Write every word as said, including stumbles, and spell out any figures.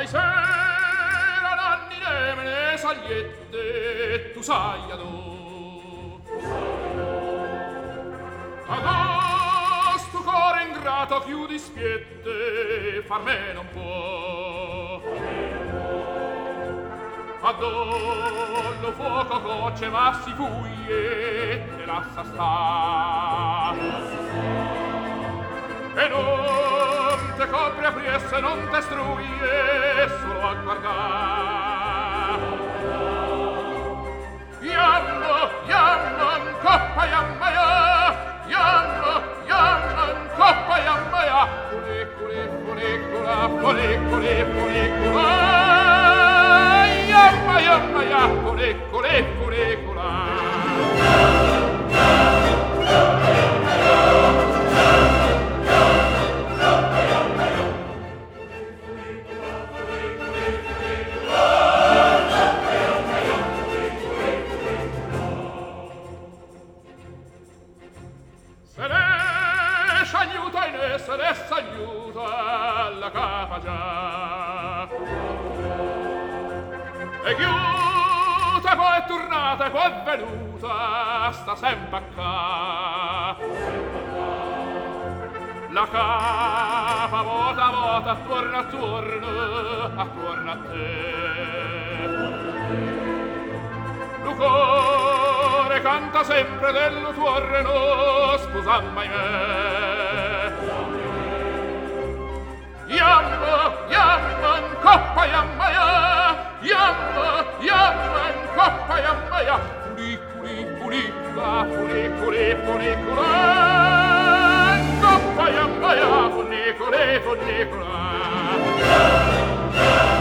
Ai sera nanni nemene sagliette, tu sai adò. Adò stu core ingrato chiudi spiette, far me non può. Adò lo fuoco gocce ma si fuglie, te lascia sta. E non te copre a priesse, non te struie, solo a guardar. Iammo, iammo, in coppa, iamma, ia, iammo, iammo, in coppa, iamma, ia, fuliculi, fulicula, fuliculi, fulicula, iamma, iamma, ia, fuliculi, fulicula. Se ne s'aiuta la capa già. E chiuta poi è tornata e poi è venuta, sta sempre a ca. La capa vota vota, attorno attorno, attorno a te. Lu core canta sempre dello tuo reno, scusa mai me. Iamma, iamma, in coppa, iamma, ia, iamma, iamma, in coppa, iamma, ia, fuliculi, fulicula, fuliculi, fulicula, in coppa, iamma, ia, fuliculi, fulicula.